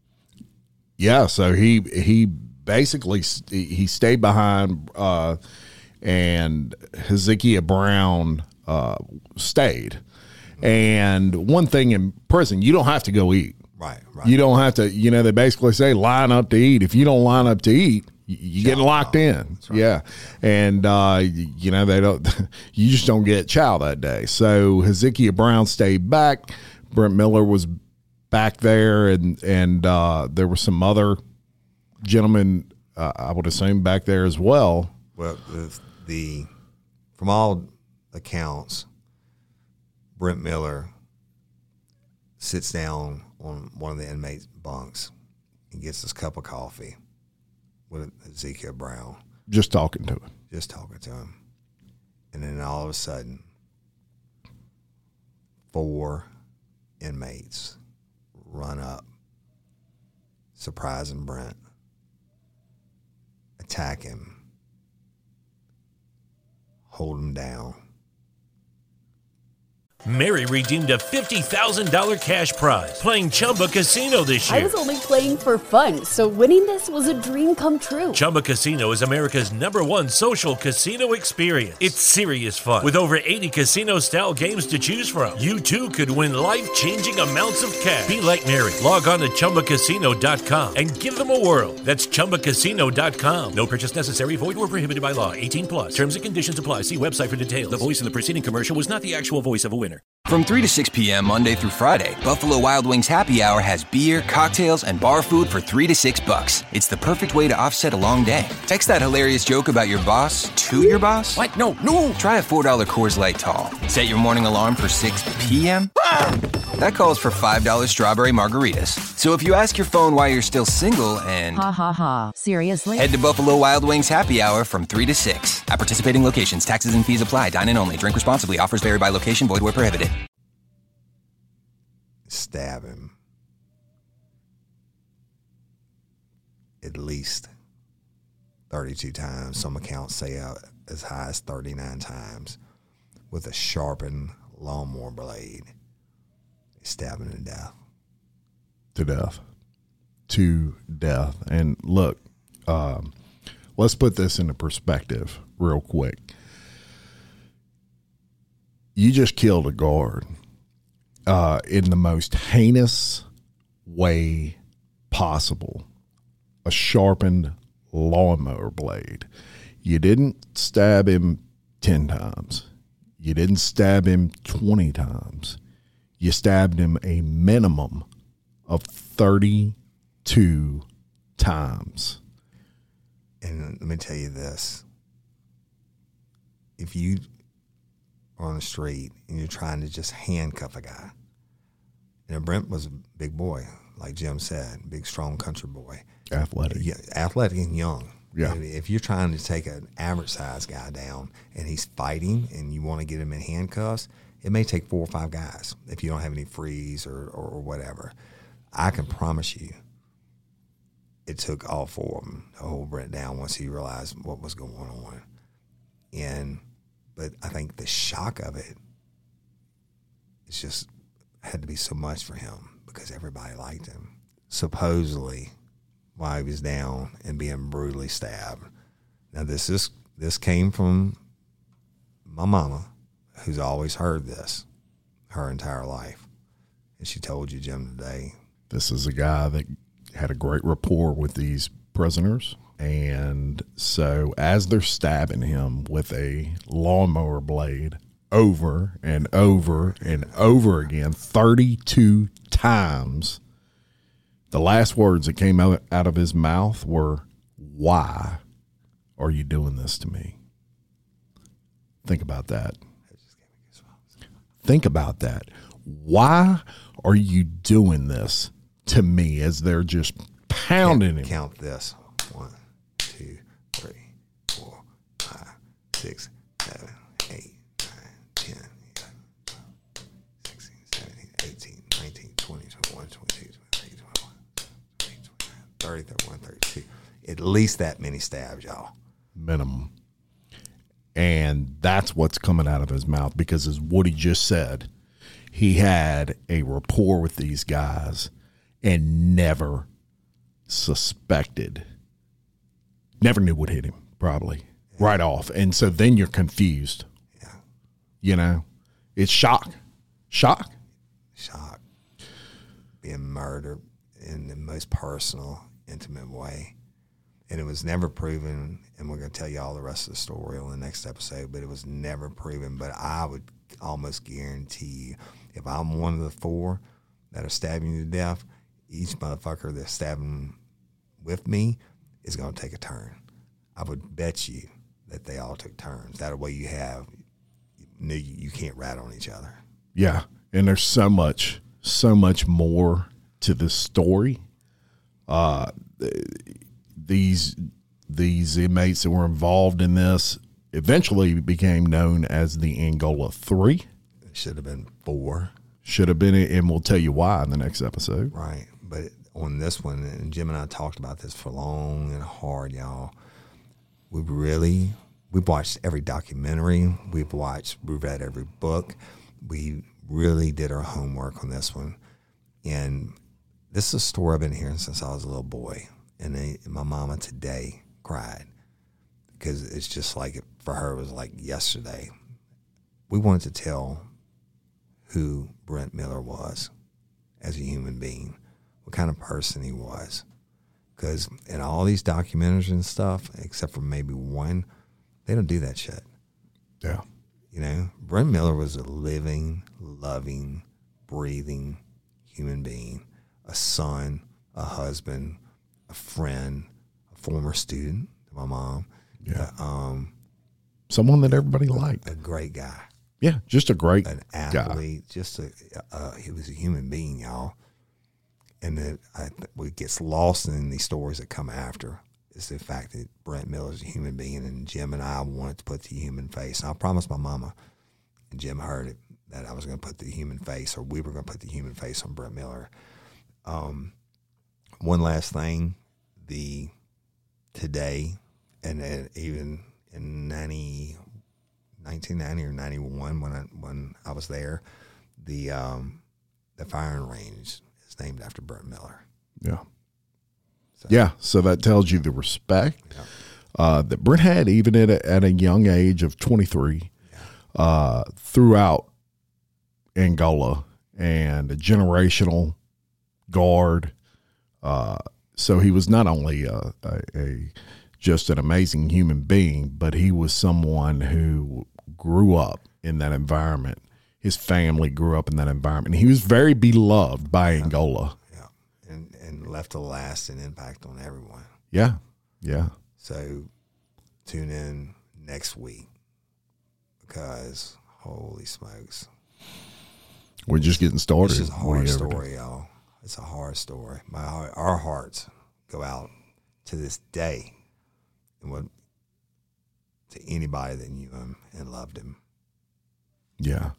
he basically he stayed behind, and Hezekiah Brown stayed. And one thing in prison, you don't have to go eat. Right. You don't have to, they basically say line up to eat. If you don't line up to eat, you get locked in. Right. Yeah. And, they don't, you just don't get chow that day. So Hezekiah Brown stayed back. Brent Miller was back there, and there were some other gentlemen, I would assume, back there as well. Well, from all accounts, Brent Miller sits down on one of the inmates' bunks and gets his cup of coffee with Ezekiel Brown. Just talking to him. And then all of a sudden, 4 inmates run up, surprising Brent, attack him, hold him down. Mary redeemed a $50,000 cash prize playing Chumba Casino this year. I was only playing for fun, so winning this was a dream come true. Chumba Casino is America's #1 social casino experience. It's serious fun. With over 80 casino-style games to choose from, you too could win life-changing amounts of cash. Be like Mary. Log on to ChumbaCasino.com and give them a whirl. That's ChumbaCasino.com. No purchase necessary. Void where prohibited by law. 18+. Terms and conditions apply. See website for details. The voice in the preceding commercial was not the actual voice of a winner. From 3 to 6 p.m. Monday through Friday, Buffalo Wild Wings Happy Hour has beer, cocktails, and bar food for $3 to $6. It's the perfect way to offset a long day. Text that hilarious joke about your boss to your boss. What? No. Try a $4 Coors Light Tall. Set your morning alarm for 6 p.m. That calls for $5 strawberry margaritas. So if you ask your phone why you're still single and... Ha. Seriously? Head to Buffalo Wild Wings Happy Hour from 3 to 6. At participating locations, taxes and fees apply. Dine in only. Drink responsibly. Offers vary by location. Void where prohibited. Stab him at least 32 times. Some accounts say as high as 39 times with a sharpened lawnmower blade. Stab him to death. To death. And look, let's put this into perspective real quick. You just killed a guard in the most heinous way possible. A sharpened lawnmower blade. You didn't stab him 10 times. You didn't stab him 20 times. You stabbed him a minimum of 32 times. And let me tell you this. If you are on the street and you're trying to just handcuff a guy, Brent was a big boy, like Jim said, big, strong country boy. Athletic. Yeah, athletic and young. Yeah. If you're trying to take an average-sized guy down and he's fighting and you want to get him in handcuffs, it may take 4 or 5 guys if you don't have any freeze or whatever. I can promise you it took all 4 of them to hold Brent down once he realized what was going on. But I think the shock of it, it's just had to be so much for him because everybody liked him. Supposedly, while he was down and being brutally stabbed. Now, this came from my mama, who's always heard this her entire life. And she told you, Jim, today. This is a guy that had a great rapport with these prisoners. And so as they're stabbing him with a lawnmower blade over and over and over again, 32 times, the last words that came out of his mouth were, "Why?" are you doing this to me? Think about that. Think about that. Why are you doing this to me? As they're just pounding him. Count this. 1, 2, 3, 4, 5, 6, 7, 8, 9, 10, 16, 17, 18, 19, 20, 21, 22, 23, 24, 25, 30, 31, 32. At least that many stabs, y'all. Minimum. And that's what's coming out of his mouth, because as Woody just said, he had a rapport with these guys and never suspected, never knew what hit him, probably, right off. And so then you're confused. Yeah. You know, it's shock. Being murdered in the most personal, intimate way. And it was never proven, and we're going to tell you all the rest of the story on the next episode, but it was never proven. But I would almost guarantee you, if I'm one of the 4 that are stabbing you to death, each motherfucker that's stabbing with me is going to take a turn. I would bet you that they all took turns. That way you can't rat on each other. Yeah, and there's so much more to this story. These inmates that were involved in this eventually became known as the Angola 3. It should have been 4. Should have been, and we'll tell you why in the next episode. Right, but on this one, and Jim and I talked about this for long and hard, y'all. We've watched every documentary. We've read every book. We really did our homework on this one. And this is a story I've been hearing since I was a little boy. And my mama today cried because it's just like, for her, it was like yesterday. We wanted to tell who Brent Miller was as a human being, what kind of person he was. Because in all these documentaries and stuff, except for maybe one, they don't do that shit. Yeah. You know, Brent Miller was a living, loving, breathing human being, a son, a husband, a friend, a former student to my mom. Yeah. Someone that everybody liked. A great guy. Yeah, just a great an athlete. Guy. He was a human being, y'all. And then what gets lost in these stories that come after is the fact that Brent Miller is a human being, and Jim and I wanted to put the human face. And I promised my mama, and Jim heard it, that I was going to put the human face, or we were going to put the human face on Brent Miller. One last thing, today, and even in 1990 or 91 when I was there, the firing range is named after Brent Miller. Yeah. So that tells you the respect that Brent had, even at a young age of 23, throughout Angola, and a generational guard. So he was not only just an amazing human being, but he was someone who grew up in that environment. His family grew up in that environment. He was very beloved by Angola. Yeah, and left a lasting impact on everyone. Yeah. So tune in next week, because holy smokes. We're just getting started. It's just a hard story, y'all. It's a hard story. Our hearts go out to this day to anybody that knew him and loved him. Yeah,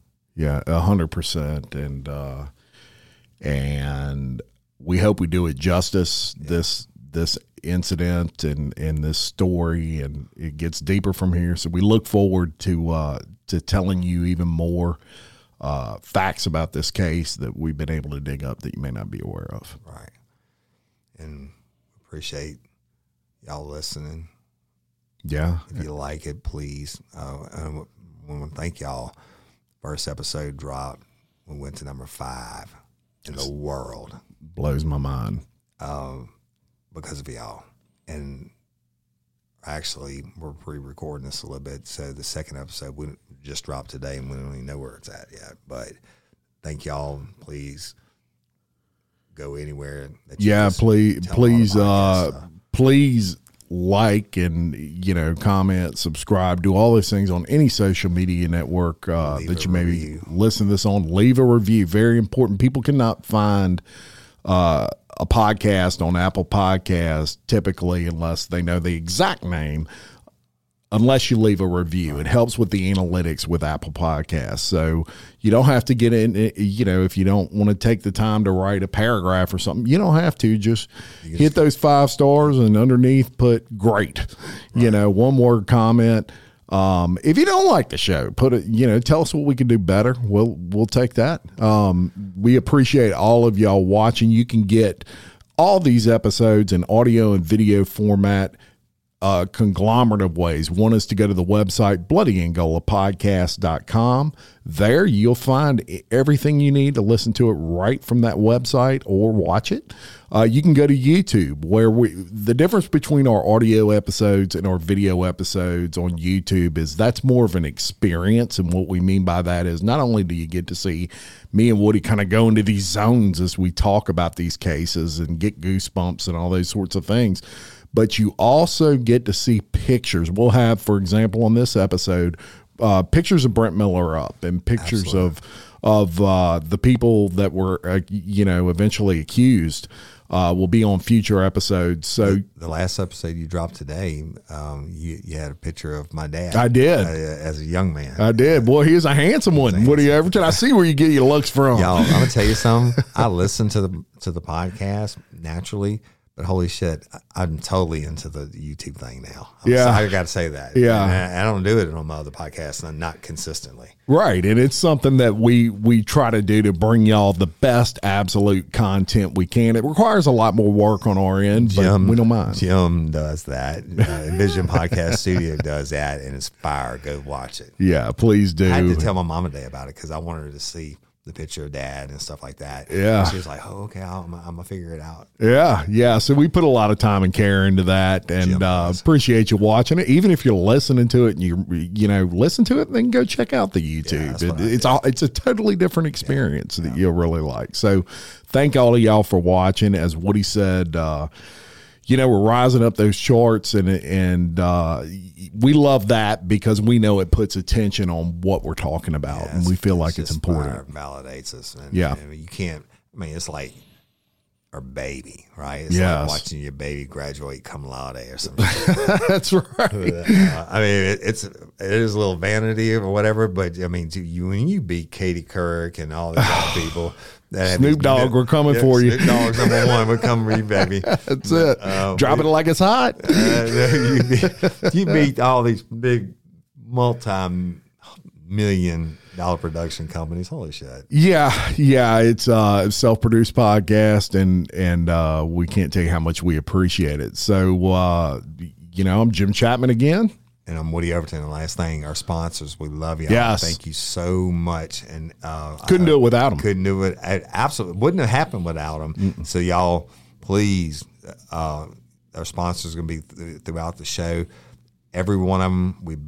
100%, and we hope we do it justice. Yeah. This incident and this story, and it gets deeper from here. So we look forward to telling you even more facts about this case that we've been able to dig up that you may not be aware of. Right. And appreciate y'all listening. Yeah. If you like it, please. And we want to thank y'all. First episode dropped. We went to number 5 in the world. Blows my mind. Because of y'all. And actually, we're pre-recording this a little bit, so the second episode we just dropped today, and we don't even know where it's at yet. But thank y'all. Please go anywhere that you please like and, comment, subscribe, do all those things on any social media network that you maybe listen to this on. Leave a review. Very important. People cannot find a podcast on Apple Podcasts typically unless they know the exact name, unless you leave a review. It helps with the analytics with Apple Podcasts. So you don't have to get in, if you don't want to take the time to write a paragraph or something, you don't have to. Just hit those 5 stars and underneath put great, one word comment. If you don't like the show, put it, tell us what we can do better. We'll take that. We appreciate all of y'all watching. You can get all these episodes in audio and video format, conglomerate of ways. One is to go to the website, bloodyangolapodcast.com. There you'll find everything you need to listen to it right from that website or watch it. You can go to YouTube, where the difference between our audio episodes and our video episodes on YouTube is that's more of an experience. And what we mean by that is not only do you get to see me and Woody kind of go into these zones as we talk about these cases and get goosebumps and all those sorts of things, but you also get to see pictures. We'll have, for example, on this episode, pictures of Brent Miller up and pictures of the people that were, eventually accused. Will be on future episodes. So the last episode you dropped today, you had a picture of my dad. I did as a young man. I did. Boy, he was a handsome one. What do you ever? I see where you get your looks from. Y'all, I'm gonna tell you something. I listen to the podcast naturally, but holy shit, I'm totally into the YouTube thing now. I got to say that. Yeah, and I don't do it on my other podcasts, not consistently. Right, and it's something that we try to do to bring y'all the best absolute content we can. It requires a lot more work on our end, but we don't mind. Jim does that. Vision Podcast Studio does that, and it's fire. Go watch it. Yeah, please do. I had to tell my mom today about it because I wanted her to see the picture of Dad and stuff like that. Yeah. And she was like, oh, okay, I'm going to figure it out. Yeah. So we put a lot of time and care into that, and appreciate you watching it. Even if you're listening to it and you listen to it, then go check out the YouTube. It's a totally different experience that you'll really like. So thank all of y'all for watching. As Woody said, we're rising up those charts, and we love that because we know it puts attention on what we're talking about, and we feel like it's important. Validates us. And, yeah. You can't, it's like our baby, right? It's like watching your baby graduate cum laude or something. That's right. It is a little vanity or whatever, but when you beat Katie Couric and all these other people, Snoop Dogg, we're coming for you. Snoop Dogg's #1. We're coming for you, baby. That's it. Drop it like it's hot. You beat all these big multi-million-dollar production companies. Holy shit. Yeah. It's a self-produced podcast, and we can't tell you how much we appreciate it. So, I'm Jim Chapman again. And I'm Woody Overton. The last thing, our sponsors, we love y'all. Yes. Thank you so much. And couldn't do it without them. Couldn't do it. Absolutely wouldn't have happened without them. Mm-mm. So y'all, please, our sponsors are going to be throughout the show. Every one of them, we've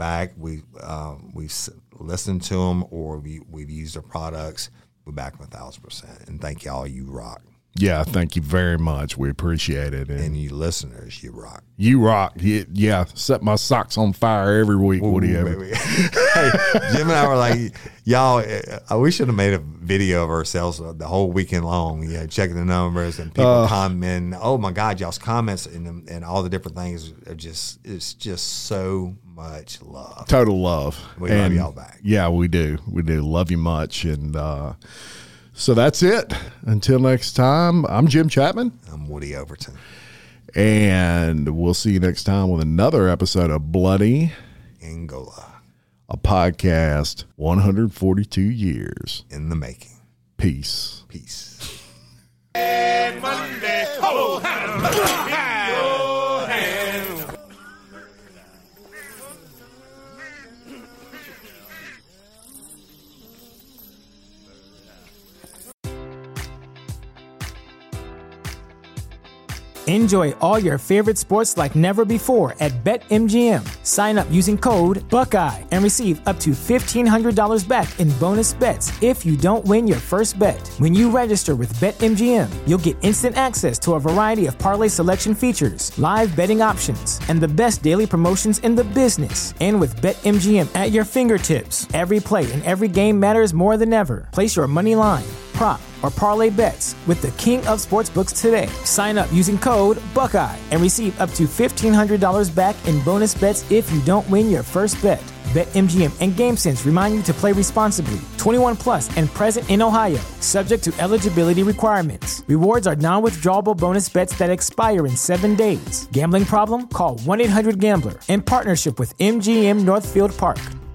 listened to them, or we've used their products. We're back 1,000%. And thank y'all. You rock. Yeah, thank you very much. We appreciate it. And you listeners, you rock. You rock. Yeah, set my socks on fire every week. What do you ever? Hey, Jim and I were like, y'all, we should have made a video of ourselves the whole weekend long, checking the numbers and people commenting. Oh, my God, y'all's comments and all the different things are it's just so much love. Total love. We love y'all back. Yeah, we do. We do. Love you much. And, so that's it. Until next time, I'm Jim Chapman. I'm Woody Overton. And we'll see you next time with another episode of Bloody Angola, a podcast 142 years in the making. Peace. Monday, hold Enjoy all your favorite sports like never before at BetMGM. Sign up using code Buckeye and receive up to $1,500 back in bonus bets if you don't win your first bet. When you register with BetMGM, you'll get instant access to a variety of parlay selection features, live betting options, and the best daily promotions in the business. And with BetMGM at your fingertips, every play and every game matters more than ever. Place your money line, prop, or parlay bets with the king of sportsbooks today. Sign up using code Buckeye and receive up to $1,500 back in bonus bets if you don't win your first bet. BetMGM and GameSense remind you to play responsibly. 21 plus and present in Ohio, subject to eligibility requirements. Rewards are non-withdrawable bonus bets that expire in 7 days. Gambling problem? Call 1-800-GAMBLER in partnership with MGM Northfield Park.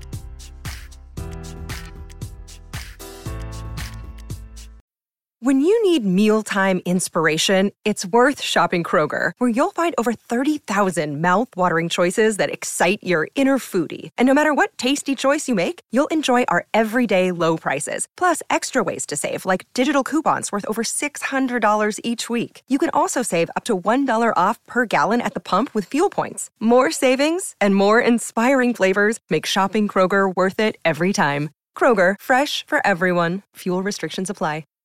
When you need mealtime inspiration, it's worth shopping Kroger, where you'll find over 30,000 mouth-watering choices that excite your inner foodie. And no matter what tasty choice you make, you'll enjoy our everyday low prices, plus extra ways to save, like digital coupons worth over $600 each week. You can also save up to $1 off per gallon at the pump with fuel points. More savings and more inspiring flavors make shopping Kroger worth it every time. Kroger, fresh for everyone. Fuel restrictions apply.